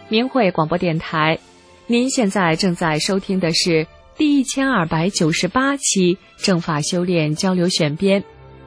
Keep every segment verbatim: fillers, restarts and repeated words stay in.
明慧广播电台，您现在正在收听的是第一千二百九十八期正法修炼交流选编。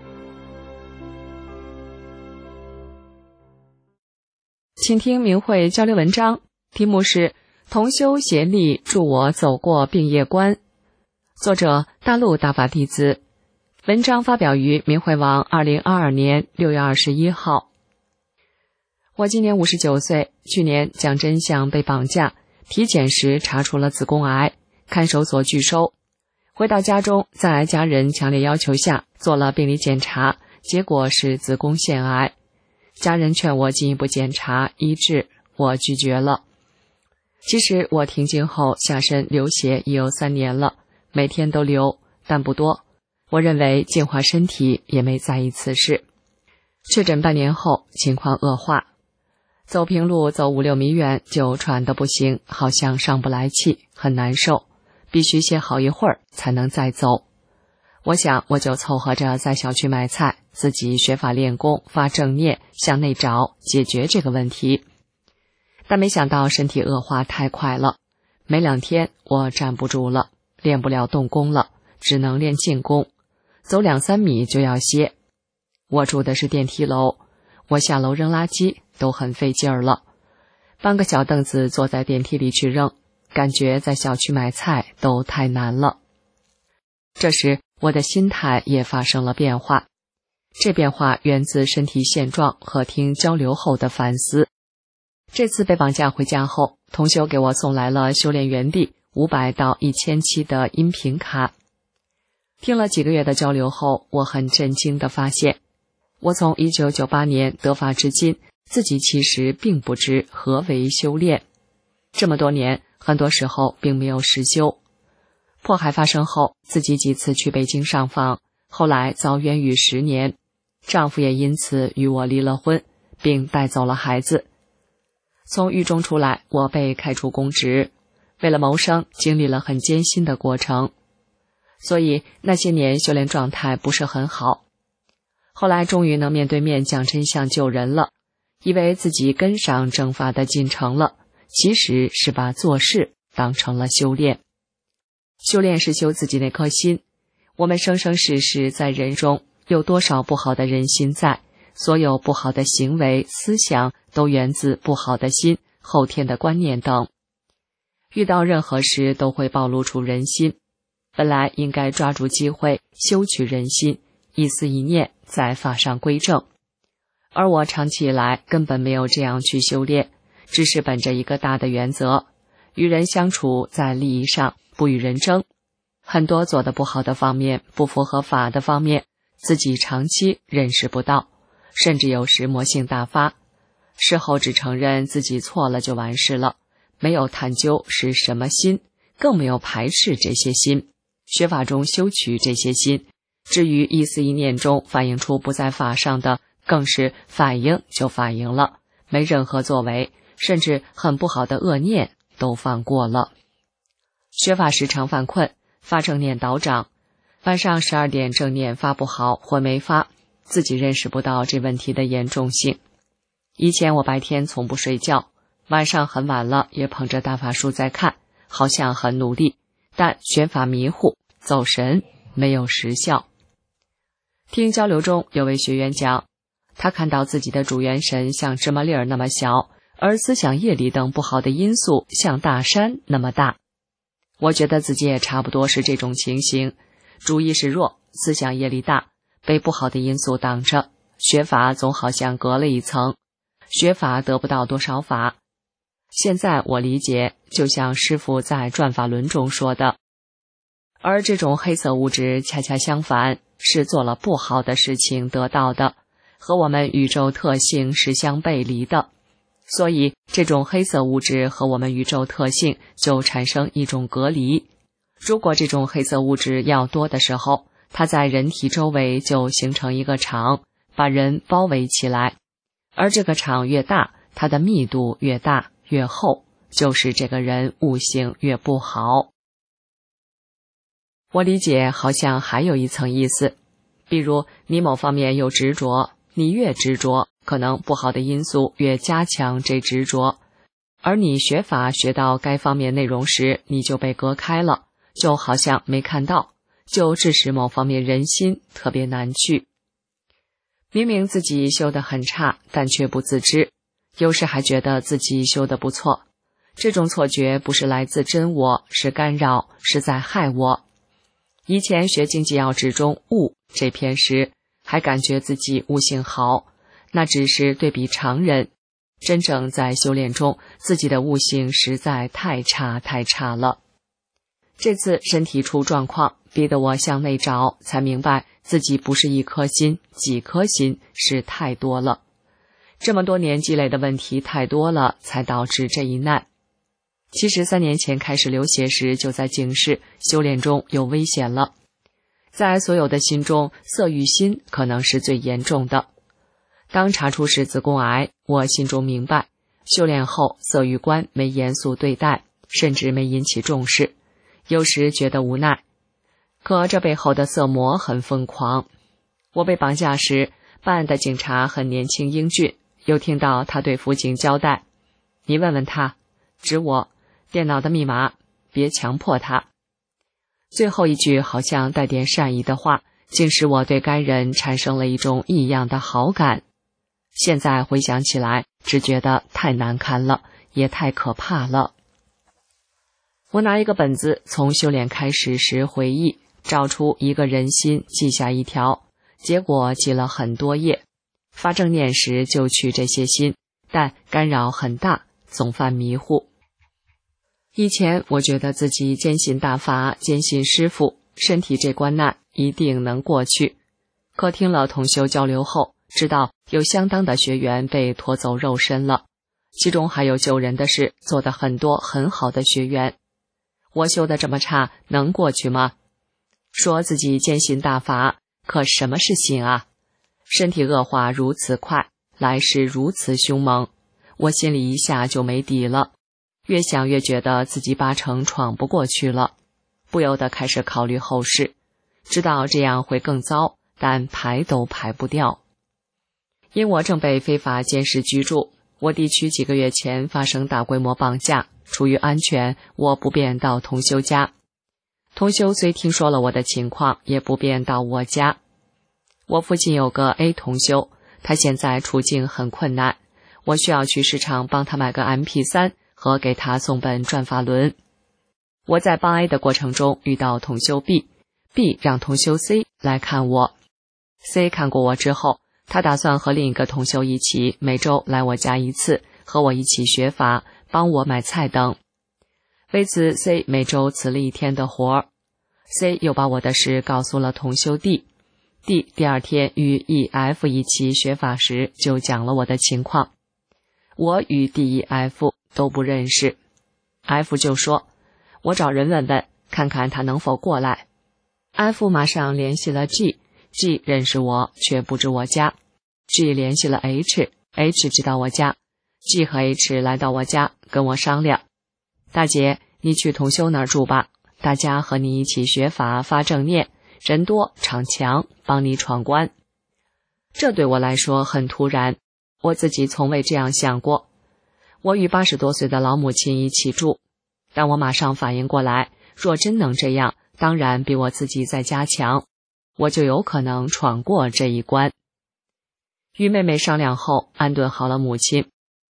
请听明慧交流文章，题目是同修协力助我走过病业关，作者大陆大法弟子。文章发表于明慧网二零二二年六月二十一号。我今年五十九岁，去年蒋真相被绑架，体检时查出了子宫癌，看守所拒收。回到家中，在家人强烈要求下做了病理检查，结果是子宫腺癌。家人劝我进一步检查医治，我拒绝了。其实我停经后下身流血已有三年了，每天都流，但不多。我认为净化身体也没在意此事。确诊半年后，情况恶化。走平路走五六米远就喘得不行，好像上不来气，很难受，必须歇好一会儿才能再走。我想我就凑合着在小区买菜，自己学法练功，发正念，向内找，解决这个问题。但没想到身体恶化太快了，没两天我站不住了，练不了动功了，只能练静功，走两三米就要歇。我住的是电梯楼，我下楼扔垃圾都很费劲儿了，搬个小凳子坐在电梯里去扔，感觉在小区买菜都太难了。这时我的心态也发生了变化，这变化源自身体现状和听交流后的反思。这次被绑架回家后，同修给我送来了修炼园地五百到一千期的音频卡。听了几个月的交流后，我很震惊地发现，我从一九九八年得法至今，自己其实并不知何为修炼。这么多年，很多时候并没有实修。迫害发生后，自己几次去北京上访，后来遭冤狱十年，丈夫也因此与我离了婚，并带走了孩子。从狱中出来，我被开除公职，为了谋生，经历了很艰辛的过程，所以那些年修炼状态不是很好。后来终于能面对面讲真相救人了，以为自己跟上正法的进程了，其实是把做事当成了修炼。修炼是修自己那颗心，我们生生世世在人中，有多少不好的人心在，所有不好的行为思想都源自不好的心、后天的观念等。遇到任何事都会暴露出人心，本来应该抓住机会修取人心，一思一念在法上归正。而我长期以来根本没有这样去修炼，只是本着一个大的原则，与人相处在利益上不与人争，很多做得不好的方面，不符合法的方面，自己长期认识不到，甚至有时魔性大发，事后只承认自己错了就完事了，没有探究是什么心，更没有排斥这些心，学法中修取这些心，至于一思一念中反映出不在法上的，更是反应就反应了，没任何作为，甚至很不好的恶念都放过了。学法时常犯困，发正念倒掌，晚上十二点正念发不好或没发，自己认识不到这问题的严重性。以前我白天从不睡觉，晚上很晚了也捧着大法书在看，好像很努力，但学法迷糊，走神，没有实效。听交流中有位学员讲，他看到自己的主元神像芝麻粒儿那么小，而思想业力等不好的因素像大山那么大。我觉得自己也差不多是这种情形，主意识弱，思想业力大，被不好的因素挡着，学法总好像隔了一层，学法得不到多少法。现在我理解，就像师父在转法轮中说的，而这种黑色物质恰恰相反，是做了不好的事情得到的，和我们宇宙特性是相背离的，所以这种黑色物质和我们宇宙特性就产生一种隔离。如果这种黑色物质要多的时候，它在人体周围就形成一个场，把人包围起来，而这个场越大，它的密度越大越厚，就是这个人悟性越不好。我理解好像还有一层意思，比如你某方面有执着，你越执着，可能不好的因素越加强这执着， 而你学法学到该方面内容时，你就被隔开了，就好像没看到，就致使某方面人心特别难去。明明自己修得很差，但却不自知，有时还觉得自己修得不错。这种错觉不是来自真我，是干扰，是在害我。以前学经济要旨中悟这篇时，还感觉自己悟性好，那只是对比常人。真正在修炼中，自己的悟性实在太差太差了。这次身体出状况，逼得我向内找，才明白自己不是一颗心，几颗心是太多了。这么多年积累的问题太多了，才导致这一难。其实三年前开始流血时，就在警示修炼中有危险了。在所有的心中，色欲心可能是最严重的。当查出是子宫癌，我心中明白，修炼后色欲观没严肃对待，甚至没引起重视，有时觉得无奈。可这背后的色魔很疯狂。我被绑架时，办案的警察很年轻英俊，又听到他对辅警交代：你问问他，指我电脑的密码，别强迫他。最后一句好像带点善意的话，竟使我对该人产生了一种异样的好感。现在回想起来，只觉得太难堪了，也太可怕了。我拿一个本子，从修炼开始时回忆，找出一个人心，记下一条，结果记了很多页。发正念时就去这些心，但干扰很大，总犯迷糊。以前我觉得自己坚信大法，坚信师父，身体这关难一定能过去。可听了同修交流后，知道有相当的学员被拖走肉身了，其中还有救人的事做得很多很好的学员。我修得这么差，能过去吗？说自己坚信大法，可什么是信啊？身体恶化如此快，来势如此凶猛，我心里一下就没底了。越想越觉得自己八成闯不过去了，不由得开始考虑后事，知道这样会更糟，但排都排不掉。因我正被非法监视居住，我地区几个月前发生大规模绑架，出于安全，我不便到同修家。同修虽听说了我的情况，也不便到我家。我附近有个 A 同修，他现在处境很困难，我需要去市场帮他买个 M P 三 和给他送本转法轮。我在帮 A 的过程中遇到同修 B， B 让同修 C 来看我。C 看过我之后，他打算和另一个同修一起每周来我家一次，和我一起学法，帮我买菜等。为此 C 每周辞了一天的活。C 又把我的事告诉了同修 D， D 第二天与 E F 一起学法时就讲了我的情况。我与 D E F 都不认识， F 就说我找人问问，看看他能否过来。 F 马上联系了 G， G 认识我却不知我家， G 联系了 H， H 知道我家， G 和 H 来到我家跟我商量，大姐你去同修那儿住吧，大家和你一起学法发正念，人多场强，帮你闯关。这对我来说很突然，我自己从未这样想过。我与八十多岁的老母亲一起住，但我马上反应过来，若真能这样，当然比我自己在家强，我就有可能闯过这一关。与妹妹商量后，安顿好了母亲。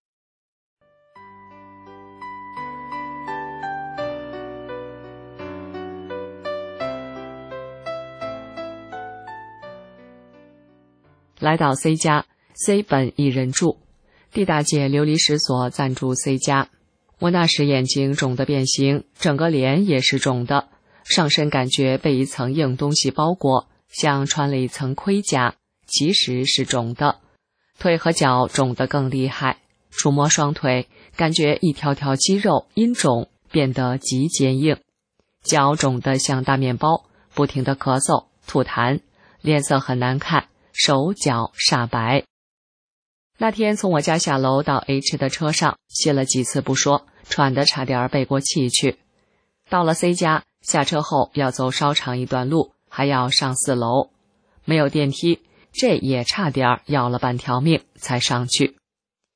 来到 C 家， C 本一人住，D大姐流离失所暂住 C 家。我那时眼睛肿得变形，整个脸也是肿的，上身感觉被一层硬东西包裹，像穿了一层盔甲，其实是肿的。腿和脚肿得更厉害，触摸双腿，感觉一条条肌肉因肿变得极坚硬。脚肿得像大面包，不停地咳嗽吐痰，脸色很难看，手脚煞白。那天从我家下楼到 H 的车上，歇了几次不说，喘得差点背过气去。到了 C 家，下车后要走稍长一段路，还要上四楼，没有电梯，这也差点要了半条命才上去。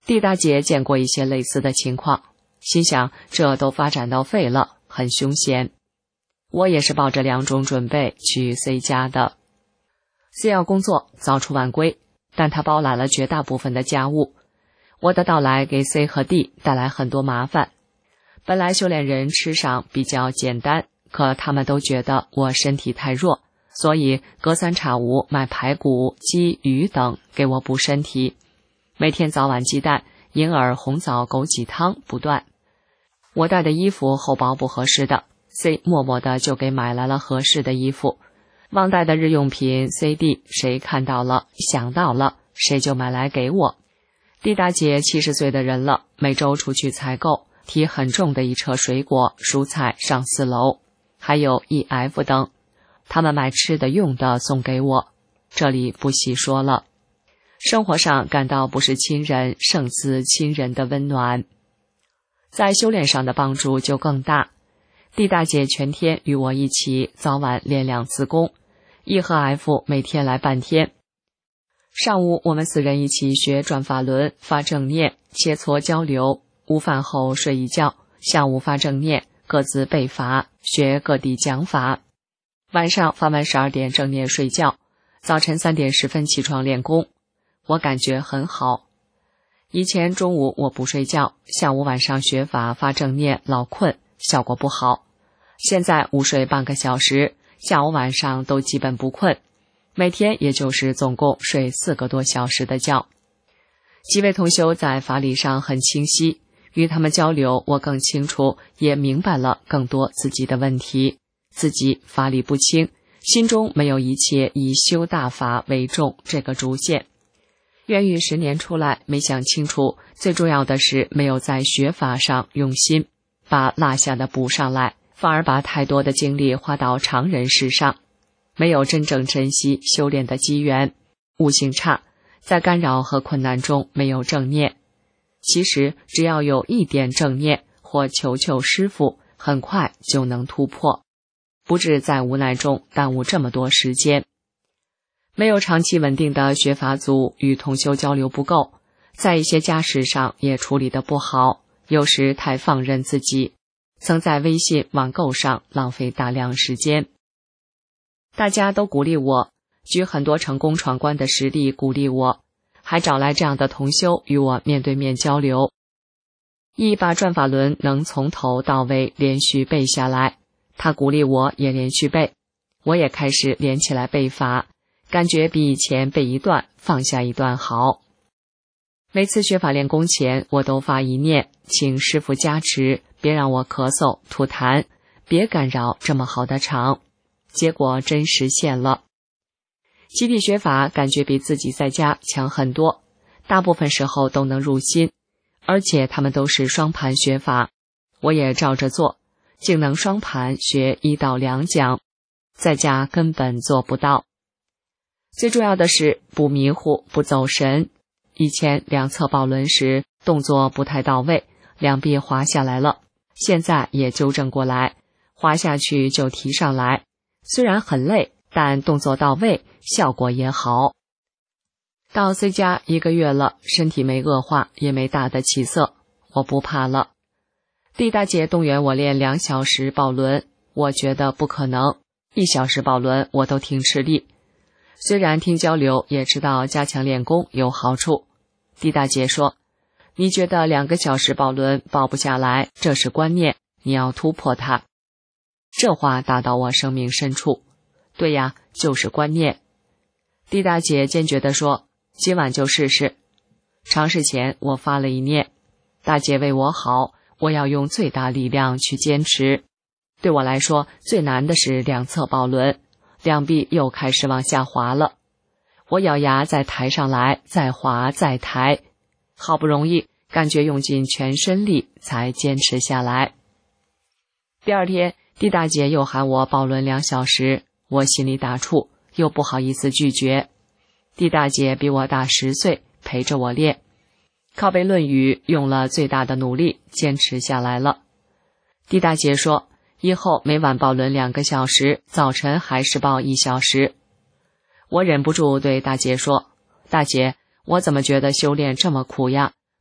地大姐见过一些类似的情况，心想这都发展到肺了，很凶险。我也是抱着两种准备去 C 家的。C 要工作，早出晚归，但他包揽了绝大部分的家务。我的到来给 C 和 D 带来很多麻烦。本来修炼人吃上比较简单，可他们都觉得我身体太弱，所以隔三差五买排骨、鸡、鱼等给我补身体。每天早晚鸡蛋、银耳、红枣、枸杞汤不断。我带的衣服厚薄不合适的， C 默默的就给买来了合适的衣服。忘带的日用品 C D 谁看到了想到了谁就买来给我。D大姐七十岁的人了，每周出去采购，提很重的一车水果蔬菜上四楼，还有 E F 等，他们买吃的用的送给我，这里不细说了。生活上感到不是亲人胜似亲人的温暖。在修炼上的帮助就更大。D大姐全天与我一起早晚练两次功， E 和 F 每天来半天。上午我们四人一起学转法轮、发正念、切磋交流，午饭后睡一觉，下午发正念，各自背法，学各地讲法。晚上发完十二点正念睡觉，早晨三点十分起床练功。我感觉很好。以前中午我不睡觉，下午晚上学法发正念老困，效果不好。现在午睡半个小时，下午晚上都基本不困，每天也就是总共睡四个多小时的觉。几位同修在法理上很清晰，与他们交流，我更清楚，也明白了更多自己的问题。自己法理不清，心中没有一切以修大法为重这个主线。冤狱十年出来，没想清楚，最重要的是没有在学法上用心，把落下的补上来，反而把太多的精力花到常人事上，没有真正珍惜修炼的机缘，悟性差，在干扰和困难中没有正念。其实只要有一点正念或求求师父，很快就能突破，不致在无奈中耽误这么多时间。没有长期稳定的学法组，与同修交流不够，在一些家事上也处理得不好，有时太放任自己，曾在微信网购上浪费大量时间。大家都鼓励我，举很多成功闯关的实例鼓励我，还找来这样的同修与我面对面交流。一把转法轮能从头到尾连续背下来，他鼓励我也连续背，我也开始连起来背法，感觉比以前背一段放下一段好。每次学法练功前，我都发一念，请师父加持，别让我咳嗽吐痰，别干扰这么好的场。结果真实现了。集体学法感觉比自己在家强很多，大部分时候都能入心，而且他们都是双盘学法，我也照着做，竟能双盘学一到两讲，在家根本做不到。最重要的是不迷糊不走神，以前两侧抱轮时动作不太到位，两臂滑下来了，现在也纠正过来，滑下去就提上来，虽然很累，但动作到位，效果也好。到 C 家一个月了，身体没恶化，也没大的起色，我不怕了。D大姐动员我练两小时抱轮，我觉得不可能，一小时抱轮我都挺吃力。虽然听交流也知道加强练功有好处。D大姐说，你觉得两个小时抱轮抱不下来，这是观念，你要突破它。这话打到我生命深处。对呀，就是观念。D大姐坚决地说，今晚就试试。尝试前我发了一念，大姐为我好，我要用最大力量去坚持。对我来说，最难的是两侧抱轮，两臂又开始往下滑了。我咬牙再抬上来，再滑再抬，好不容易感觉用尽全身力才坚持下来。第二天D大姐又喊我抱轮两小时，我心里打怵，又不好意思拒绝。D大姐比我大十岁，陪着我练，靠背论语用了最大的努力坚持下来了。D大姐说，以后每晚抱轮两个小时，早晨还是抱一小时。我忍不住对大姐说，大姐，我怎么觉得修炼这么苦呀？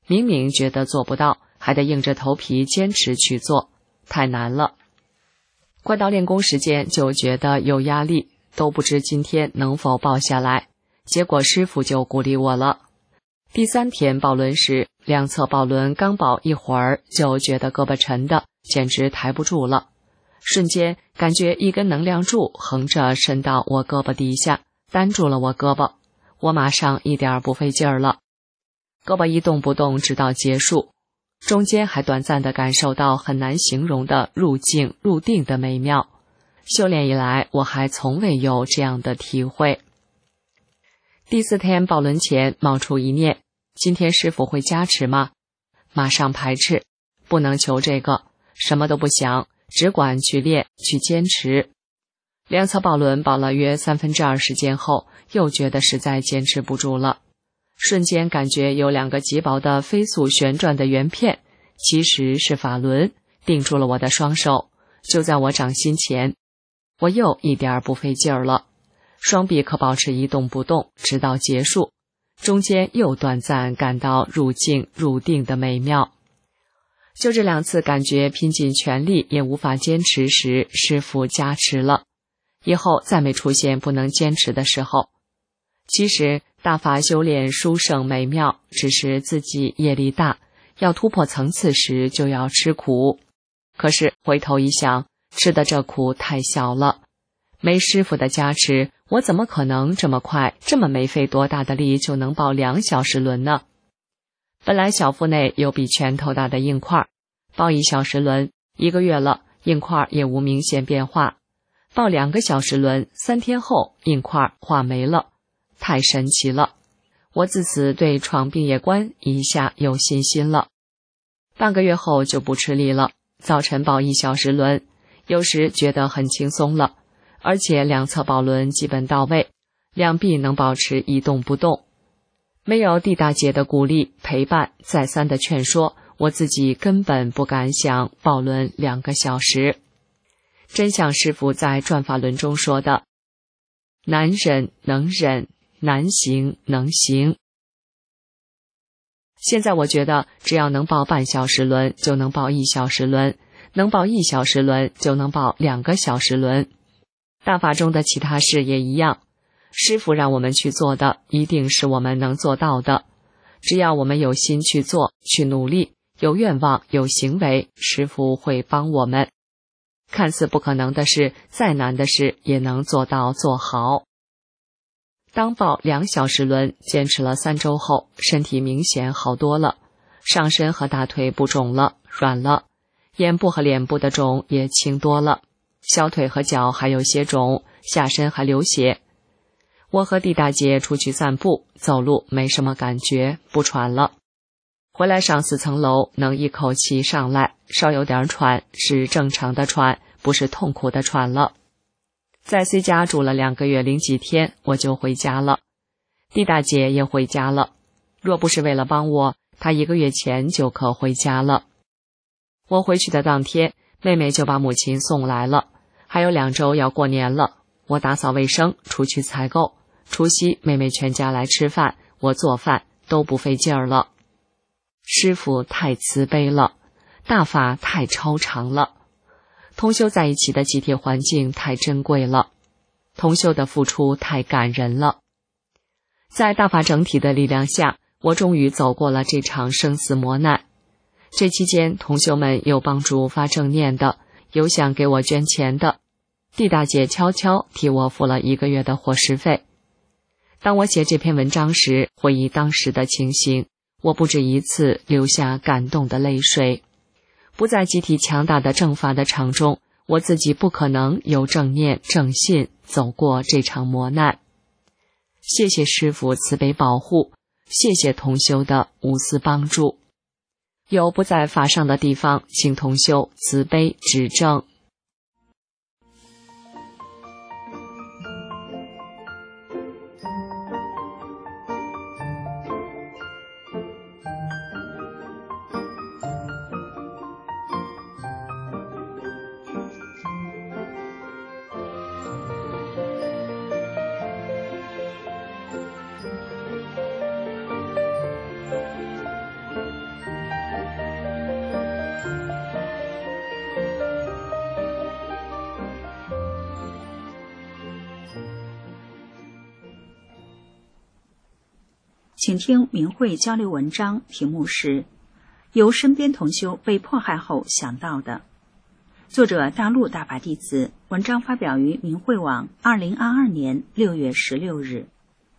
明明觉得做不到，还得硬着头皮坚持去做，太难了。快到练功时间就觉得有压力，都不知今天能否抱下来，结果师傅就鼓励我了。第三天抱轮时，两侧抱轮刚抱一会儿就觉得胳膊沉的简直抬不住了，瞬间感觉一根能量柱横着伸到我胳膊底下，担住了我胳膊，我马上一点不费劲儿了，胳膊一动不动直到结束，中间还短暂地感受到很难形容的入静入定的美妙，修炼以来我还从未有这样的体会。第四天抱轮前冒出一念，今天师傅会加持吗？马上排斥，不能求这个，什么都不想，只管去练去坚持。两侧抱轮抱了约三分之二时间后，又觉得实在坚持不住了，瞬间感觉有两个极薄的飞速旋转的圆片，其实是法轮，定住了我的双手，就在我掌心前。我又一点不费劲儿了，双臂可保持一动不动直到结束，中间又短暂感到入静入定的美妙。就这两次感觉拼尽全力也无法坚持时，师父加持了，以后再没出现不能坚持的时候。其实大法修炼殊胜美妙，只是自己业力大，要突破层次时就要吃苦。可是回头一想，吃的这苦太小了，没师傅的加持，我怎么可能这么快这么没费多大的力就能抱两小时轮呢？本来小腹内有比拳头大的硬块，抱一小时轮，一个月了，硬块也无明显变化，抱两个小时轮，三天后硬块化没了，太神奇了。我自此对闯病业关一下有信心了。半个月后就不吃力了，早晨抱一小时轮，有时觉得很轻松了，而且两侧抱轮基本到位，两臂能保持一动不动。没有地大姐的鼓励陪伴，再三的劝说，我自己根本不敢想抱轮两个小时。真像师父在转法轮中说的，难忍能忍，难行能行。现在我觉得只要能抱半小时轮就能抱一小时轮，能抱一小时轮就能抱两个小时轮。大法中的其他事也一样，师父让我们去做的一定是我们能做到的，只要我们有心去做去努力，有愿望有行为，师父会帮我们。看似不可能的事，再难的事也能做到做好。当抱两小时轮坚持了三周后，身体明显好多了，上身和大腿不肿了，软了，眼部和脸部的肿也轻多了，小腿和脚还有些肿，下身还流血。我和地大姐出去散步，走路没什么感觉，不喘了。回来上四层楼，能一口气上来，稍有点喘，是正常的喘，不是痛苦的喘了。在 C 家住了两个月零几天，我就回家了。地大姐也回家了，若不是为了帮我，她一个月前就可回家了。我回去的当天，妹妹就把母亲送来了，还有两周要过年了。我打扫卫生，出去采购，除夕妹妹全家来吃饭，我做饭都不费劲儿了。师父太慈悲了，大法太超常了，同修在一起的集体环境太珍贵了，同修的付出太感人了。在大法整体的力量下，我终于走过了这场生死磨难。这期间，同修们有帮助发正念的，有想给我捐钱的。地大姐悄悄替我付了一个月的伙食费。当我写这篇文章时，回忆当时的情形，我不止一次流下感动的泪水。不在集体强大的正法的场中，我自己不可能有正念正信走过这场磨难。谢谢师父慈悲保护，谢谢同修的无私帮助。有不在法上的地方，请同修慈悲指正。 请听明慧交流文章，题目是由身边同修被迫害后想到的。作者大陆大法弟子，文章发表于明慧网二零二二年六月十六日。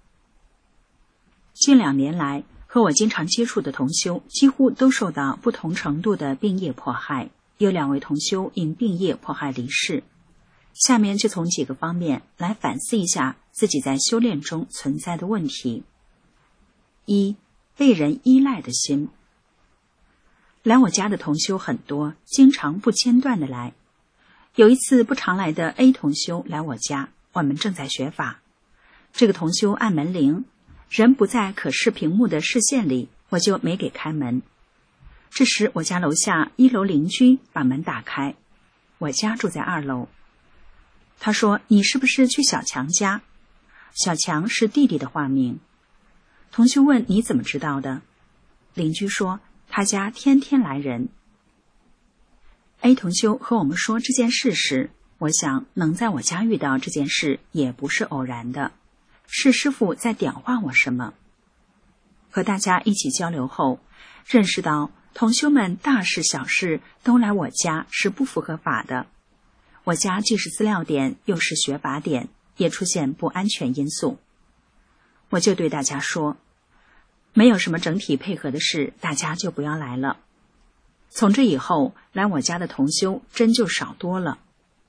近两年来，和我经常接触的同修几乎都受到不同程度的病业迫害，有两位同修因病业迫害离世。下面就从几个方面来反思一下自己在修炼中存在的问题。一、被人依赖的心。来我家的同修很多，经常不间断的来。有一次不常来的 A 同修来我家，我们正在学法。这个同修按门铃，人不在可视屏幕的视线里，我就没给开门。这时我家楼下一楼邻居把门打开，我家住在二楼。他说：“你是不是去小强家？”小强是弟弟的化名。同修问：“你怎么知道的？”邻居说：“他家天天来人。” A 同修和我们说这件事时，我想能在我家遇到这件事也不是偶然的，是师父在点化我什么。和大家一起交流后，认识到同修们大事小事都来我家是不符合法的。我家既是资料点，又是学法点，也出现不安全因素。我就对大家说，没有什么整体配合的事，大家就不要来了。从这以后，来我家的同修真就少多了。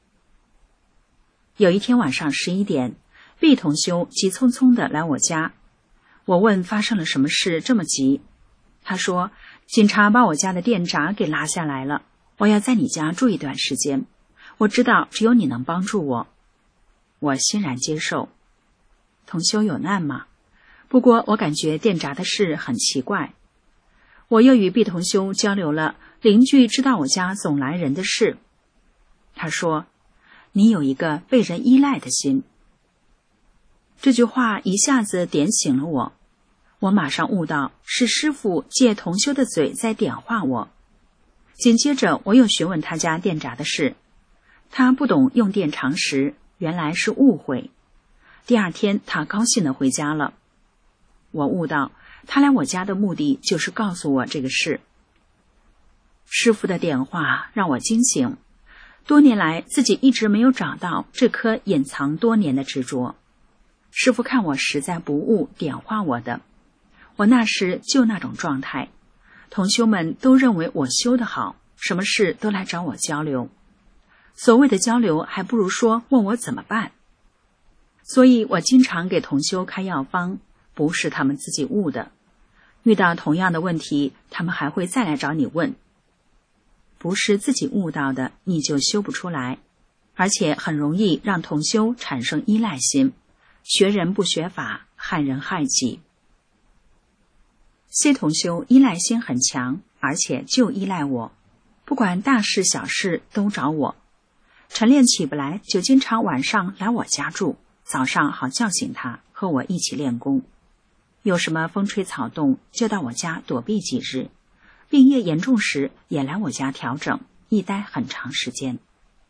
有一天晚上十一点 ，B 同修急匆匆地来我家。我问发生了什么事这么急？他说，警察把我家的电闸给拉下来了，我要在你家住一段时间。我知道只有你能帮助我。我欣然接受。同修有难吗？不过我感觉电闸的事很奇怪。我又与 B 同修交流了邻居知道我家总来人的事。他说，你有一个被人依赖的心。这句话一下子点醒了我，我马上悟到是师父借同修的嘴在点化我。紧接着我又询问他家电闸的事，他不懂用电常识，原来是误会。第二天他高兴地回家了。我悟到他来我家的目的就是告诉我这个事。师父的点化让我惊醒，多年来自己一直没有找到这颗隐藏多年的执着。师父看我实在不悟，点化我的。我那时就那种状态，同修们都认为我修得好，什么事都来找我交流。所谓的交流，还不如说问我怎么办。所以我经常给同修开药方，不是他们自己悟的。遇到同样的问题，他们还会再来找你问。不是自己悟到的，你就修不出来，而且很容易让同修产生依赖心，学人不学法，害人害己。C 同修依赖心很强，而且就依赖我，不管大事小事都找我。晨练起不来，就经常晚上来我家住，早上好叫醒他，和我一起练功。有什么风吹草动，就到我家躲避几日。病业严重时，也来我家调整，一待很长时间。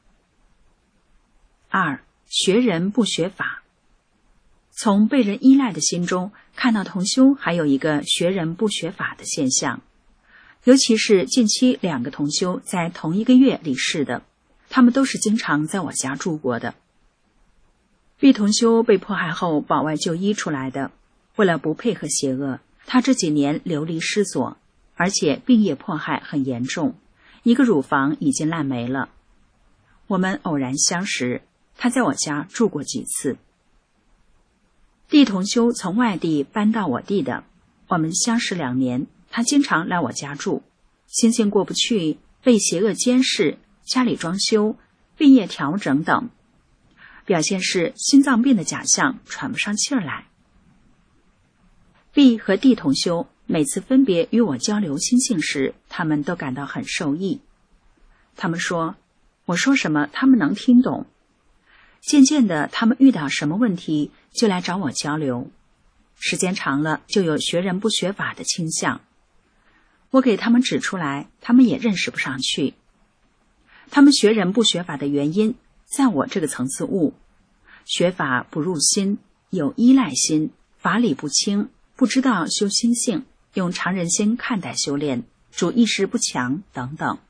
二、学人不学法。从被人依赖的心中看到同修还有一个学人不学法的现象，尤其是近期两个同修在同一个月离世的，他们都是经常在我家住过的。B 同修被迫害后保外就医出来的，为了不配合邪恶，他这几年流离失所，而且病业迫害很严重，一个乳房已经烂没了。我们偶然相识，他在我家住过几次。D 同修从外地搬到我地的，我们相识两年，他经常来我家住，心情过不去，被邪恶监视，家里装修，病业调整等，表现是心脏病的假象，喘不上气儿来。B 和 D 同修每次分别与我交流心性时，他们都感到很受益。他们说，我说什么他们能听懂。渐渐的，他们遇到什么问题就来找我交流，时间长了就有学人不学法的倾向。我给他们指出来，他们也认识不上去。他们学人不学法的原因，在我这个层次悟，学法不入心，有依赖心，法理不清， 不知道修心性，用常人心看待修炼，主意识不强等等。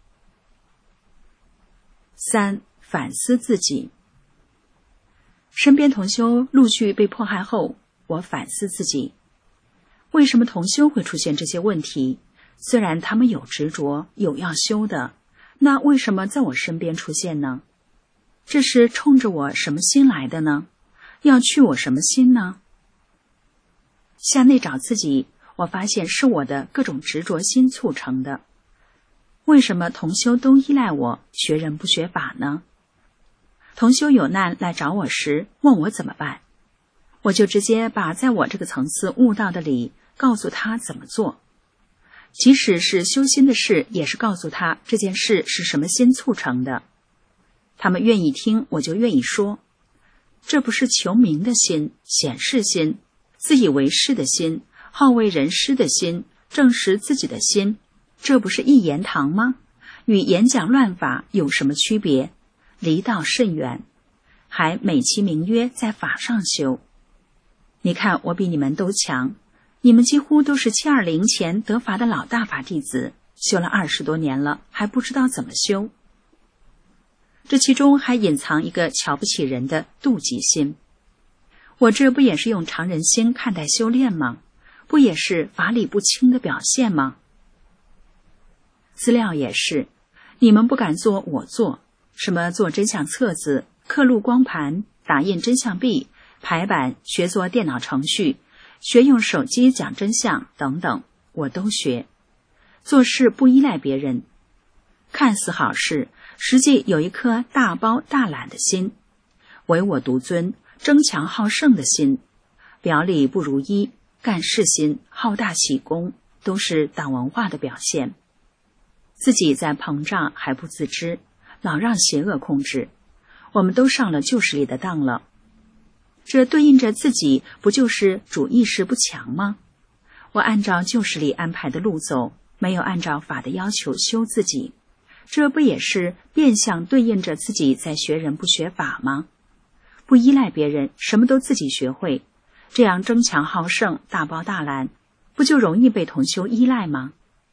三、反思自己。身边同修陆续被迫害后，我反思自己，为什么同修会出现这些问题？虽然他们有执着，有要修的，那为什么在我身边出现呢？这是冲着我什么心来的呢？要去我什么心呢？向内找自己，我发现是我的各种执着心促成的。为什么同修都依赖我，学人不学法呢？同修有难来找我时，问我怎么办，我就直接把在我这个层次悟到的理告诉他怎么做。即使是修心的事，也是告诉他这件事是什么心促成的。他们愿意听，我就愿意说。这不是求名的心、显示心、自以为是的心、好为人师的心、证实自己的心，这不是一言堂吗？与演讲乱法有什么区别？离道甚远，还美其名曰在法上修。你看我比你们都强，你们几乎都是七二零前得法的老大法弟子，修了二十多年了，还不知道怎么修。这其中还隐藏一个瞧不起人的妒忌心。我这不也是用常人心看待修炼吗？不也是法理不清的表现吗？资料也是，你们不敢做，我做。什么做真相册子、刻录光盘、打印真相币、排版、学做电脑程序、学用手机讲真相等等，我都学。做事不依赖别人，看似好事，实际有一颗大包大揽的心，唯我独尊、争强好胜的心，表里不如一、干事心、好大喜功，都是党文化的表现。自己在膨胀还不自知，老让邪恶控制，我们都上了旧势力的当了。这对应着自己，不就是主意识不强吗？我按照旧势力安排的路走，没有按照法的要求修自己，这不也是变相对应着自己在学人不学法吗？不依赖别人，什么都自己学会，这样争强好胜、大包大揽，不就容易被同修依赖吗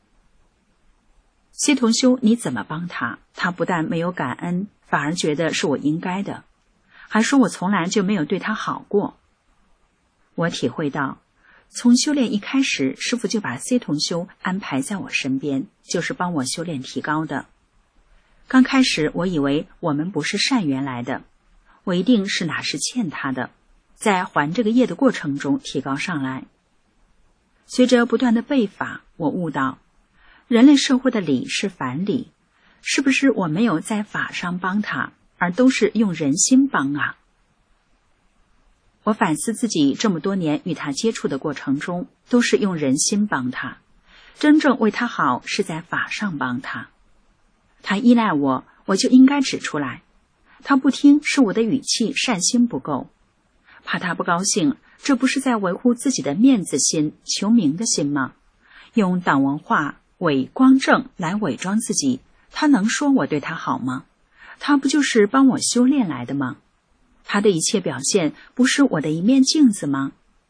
？C同修，你怎么帮他？他不但没有感恩，反而觉得是我应该的，还说我从来就没有对他好过。我体会到，从修炼一开始，师父就把 C 同修安排在我身边，就是帮我修炼提高的。刚开始我以为我们不是善缘来的，我一定是哪是欠他的，在还这个业的过程中提高上来。随着不断的背法，我悟到人类社会的理是反理，是不是我没有在法上帮他，而都是用人心帮啊？我反思自己这么多年与他接触的过程中，都是用人心帮他，真正为他好是在法上帮他。他依赖我，我就应该指出来，他不听是我的语气善心不够，怕他不高兴，这不是在维护自己的面子心、求名的心吗？用党文化伪光正来伪装自己，他能说我对他好吗？他不就是帮我修炼来的吗？他的一切表现不是我的一面镜子吗？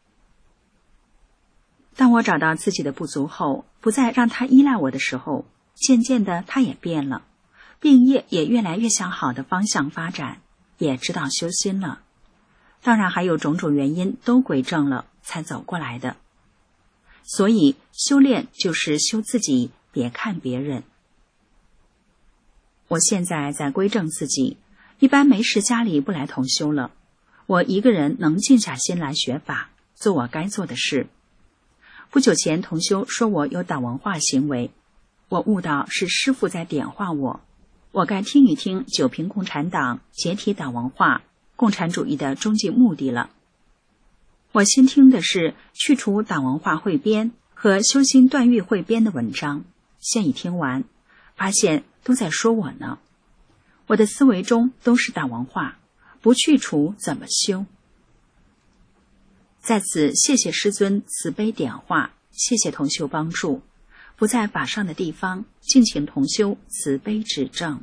当我找到自己的不足后，不再让他依赖我的时候，渐渐的他也变了，病业也越来越向好的方向发展，也知道修心了。当然还有种种原因都归正了，才走过来的。所以修炼就是修自己，别看别人。我现在在归正自己，一般没事家里不来同修了，我一个人能静下心来学法，做我该做的事。不久前同修说我有党文化行为，我悟到是师父在点化我，我该听一听九评共产党解体党文化、共产主义的终极目的了。我先听的是去除党文化汇编和修心断欲汇编的文章，现已听完，发现都在说我呢。我的思维中都是党文化，不去除怎么修？在此谢谢师尊慈悲点化，谢谢同修帮助，不在法上的地方，敬请同修慈悲指正。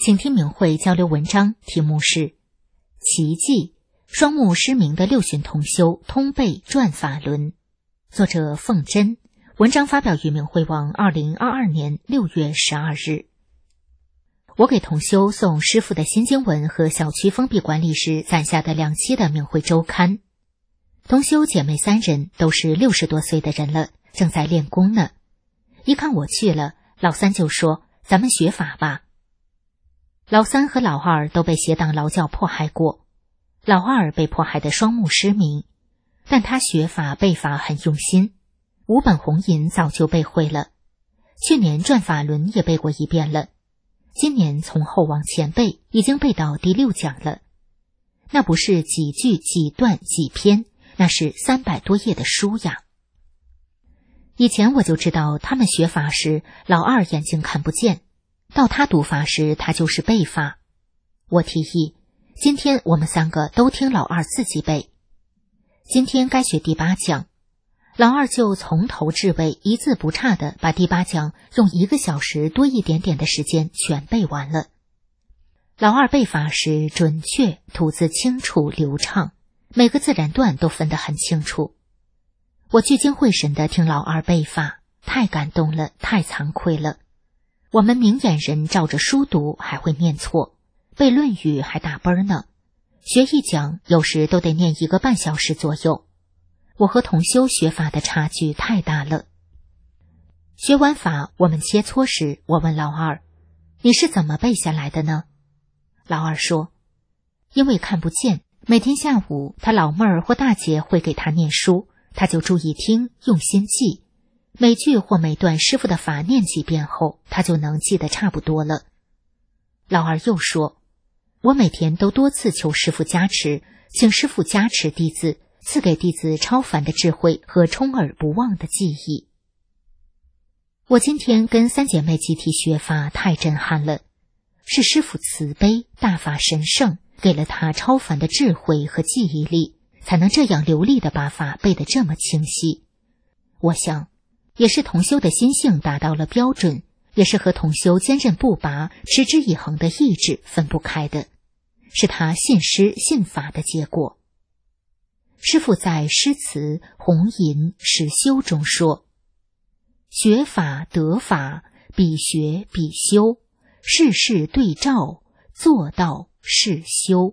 请听明慧交流文章，题目是奇迹，双目失明的六旬同修通背转法轮，作者凤珍，文章发表于明慧网二零二二年六月十二日。我给同修送师父的新经文和小区封闭管理时攒下的两期的明慧周刊。同修姐妹三人都是六十多岁的人了，正在练功呢。一看我去了，老三就说：“咱们学法吧。”老三和老二都被邪党劳教迫害过，老二被迫害得双目失明，但他学法背法很用心，五本红银早就背会了，去年转法轮也背过一遍了，今年从后往前背，已经背到第六讲了。那不是几句几段几篇，那是三百多页的书呀。以前我就知道他们学法时，老二眼睛看不见，到他读法时，他就是背法。我提议，今天我们三个都听老二自己背。今天该学第八讲，老二就从头至尾一字不差地把第八讲用一个小时多一点点的时间全背完了。老二背法时准确，吐字清楚流畅，每个自然段都分得很清楚。我聚精会神地听老二背法，太感动了，太惭愧了。我们明眼人照着书读还会念错，背《论语》还打奔呢，学一讲有时都得念一个半小时左右。我和同修学法的差距太大了。学完法，我们切磋时，我问老二：“你是怎么背下来的呢？”老二说：“因为看不见，每天下午他老妹儿或大姐会给他念书，他就注意听，用心记。每句或每段师父的法念几遍后，他就能记得差不多了。”老二又说：“我每天都多次求师父加持，请师父加持弟子，赐给弟子超凡的智慧和充耳不忘的记忆。”我今天跟三姐妹集体学法太震撼了，是师父慈悲，大法神圣，给了他超凡的智慧和记忆力，才能这样流利地把法背得这么清晰。我想也是同修的心性达到了标准，也是和同修坚韧不拔、持之以恒的意志分不开的，是他信师信法的结果。师父在诗词红银实修中说：“学法得法，比学比修，事事对照，做到是修。”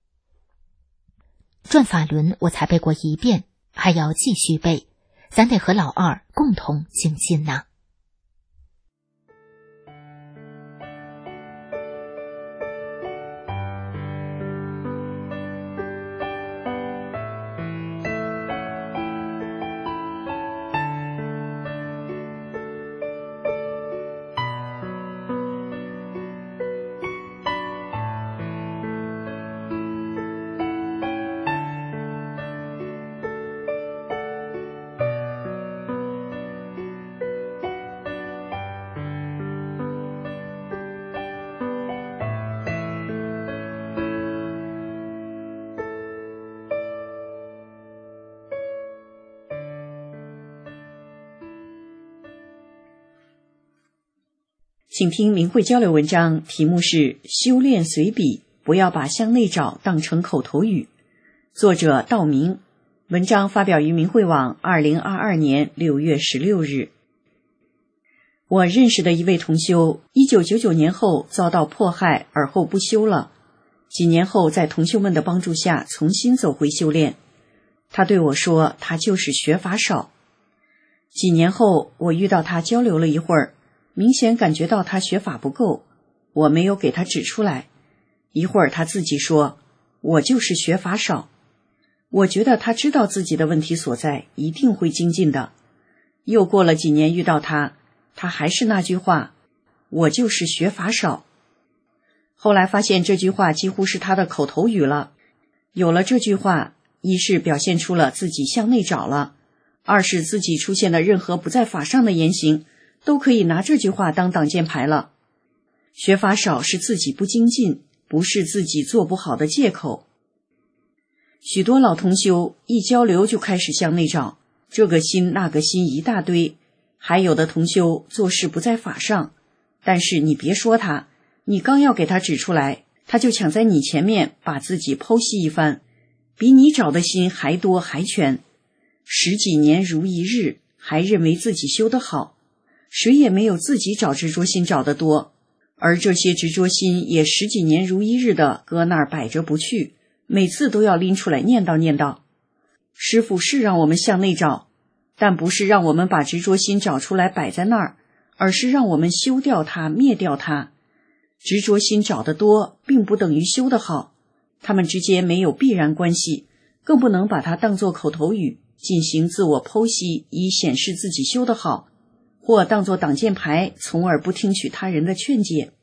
转法轮我才背过一遍，还要继续背，咱得和老二共同精进呐。 请听明慧交流文章，题目是修炼随笔，不要把向内找当成口头语。作者道明，文章发表于明慧网二零二二年六月十六日。我认识的一位同修，一九九九年后遭到迫害，而后不修了。几年后，在同修们的帮助下，重新走回修炼。他对我说，他就是学法少。几年后，我遇到他交流了一会儿，明显感觉到他学法不够，我没有给他指出来。一会儿他自己说，我就是学法少。我觉得他知道自己的问题所在，一定会精进的。又过了几年遇到他，他还是那句话，我就是学法少。后来发现这句话几乎是他的口头语了。有了这句话，一是表现出了自己向内找了，二是自己出现的任何不在法上的言行都可以拿这句话当挡箭牌了。学法少是自己不精进，不是自己做不好的借口。许多老同修一交流就开始向内找，这个心那个心一大堆，还有的同修做事不在法上，但是你别说他， 你刚要给他指出来，他就抢在你前面把自己剖析一番，比你找的心还多还全。十几年如一日，还认为自己修得好，谁也没有自己找执着心找得多，而这些执着心也十几年如一日的搁那儿摆着不去，每次都要拎出来念叨念叨。师父是让我们向内找，但不是让我们把执着心找出来摆在那儿，而是让我们修掉它，灭掉它。执着心找得多，并不等于修得好，它们之间没有必然关系，更不能把它当作口头语进行自我剖析，以显示自己修得好，或当作挡箭牌，从而不听取他人的劝解。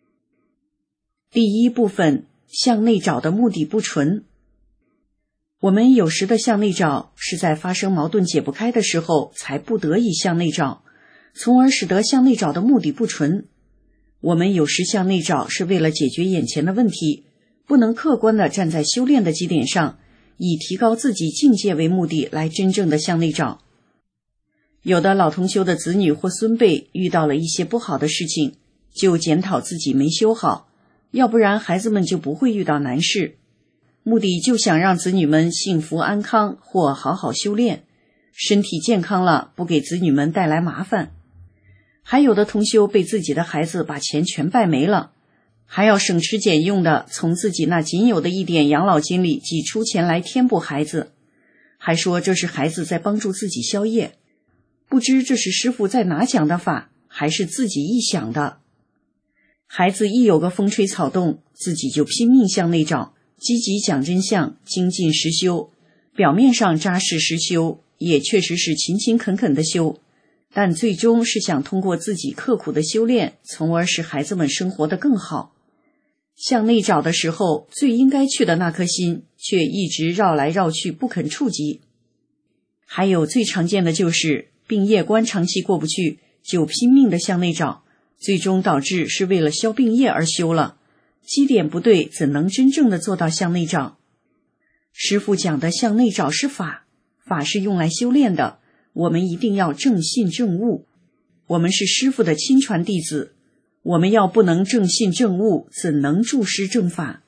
第一部分，向内找的目的不纯。我们有时的向内找，是在发生矛盾解不开的时候，才不得已向内找，从而使得向内找的目的不纯。我们有时向内找，是为了解决眼前的问题，不能客观地站在修炼的基点上，以提高自己境界为目的来真正的向内找。有的老同修的子女或孙辈遇到了一些不好的事情，就检讨自己没修好，要不然孩子们就不会遇到难事，目的就想让子女们幸福安康或好好修炼，身体健康了，不给子女们带来麻烦。还有的同修被自己的孩子把钱全败没了，还要省吃俭用的从自己那仅有的一点养老金里挤出钱来填补孩子，还说这是孩子在帮助自己消业，不知这是师父在哪讲的法，还是自己臆想的。孩子一有个风吹草动，自己就拼命向内找，积极讲真相，精进实修，表面上扎实实修，也确实是勤勤恳恳的修，但最终是想通过自己刻苦的修炼，从而使孩子们生活得更好。向内找的时候，最应该去的那颗心，却一直绕来绕去不肯触及。还有最常见的就是病业关长期过不去，就拼命的向内找，最终导致是为了消病业而修了，基点不对，怎能真正的做到向内找？师父讲的向内找是法，法是用来修炼的，我们一定要正信正悟。我们是师父的亲传弟子，我们要不能正信正悟，怎能助师正法？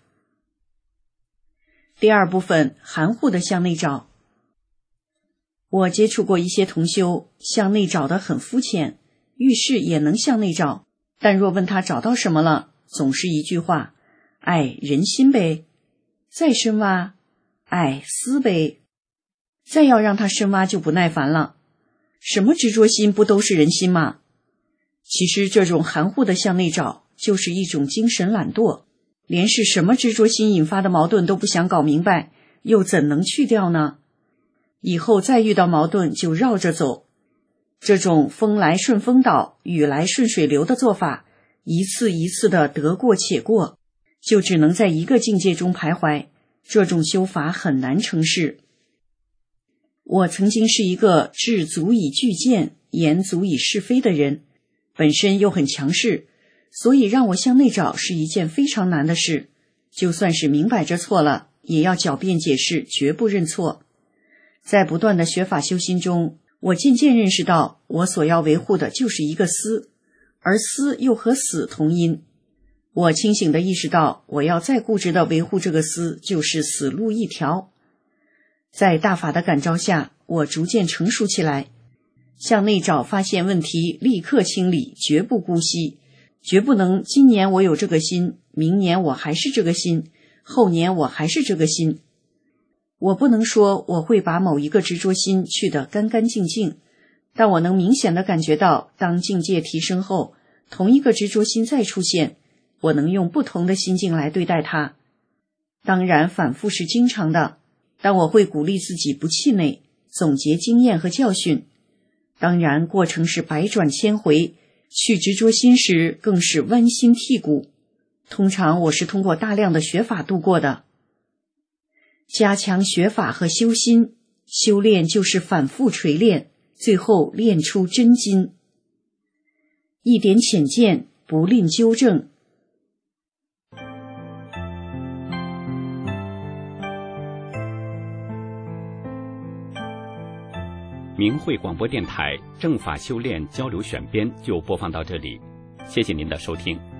第二部分，含糊的向内找。我接触过一些同修，向内找得很肤浅，遇事也能向内找，但若问他找到什么了，总是一句话，哎，人心呗。再深挖，哎，思呗。再要让他深挖就不耐烦了，什么执着心不都是人心吗？其实这种含糊的向内找，就是一种精神懒惰，连是什么执着心引发的矛盾都不想搞明白，又怎能去掉呢？以后再遇到矛盾就绕着走，这种风来顺风倒，雨来顺水流的做法，一次一次的得过且过，就只能在一个境界中徘徊，这种修法很难成事。我曾经是一个智足以拒谏，言足以是非的人，本身又很强势，所以让我向内找是一件非常难的事，就算是明摆着错了，也要狡辩解释，绝不认错。在不断的学法修心中，我渐渐认识到，我所要维护的就是一个思，而思又和死同音。我清醒地意识到，我要再固执地维护这个思，就是死路一条。在大法的感召下，我逐渐成熟起来，向内找发现问题，立刻清理，绝不姑息，绝不能今年我有这个心，明年我还是这个心，后年我还是这个心。我不能说我会把某一个执着心去得干干净净，但我能明显地感觉到，当境界提升后，同一个执着心再出现，我能用不同的心境来对待它。当然反复是经常的，但我会鼓励自己不气馁，总结经验和教训。当然过程是百转千回，去执着心时更是剜心剔骨。通常我是通过大量的学法度过的。加强学法和修心，修炼就是反复锤炼，最后练出真金。一点浅见，不吝纠正。 明慧广播电台正法修炼交流选编就播放到这里，谢谢您的收听。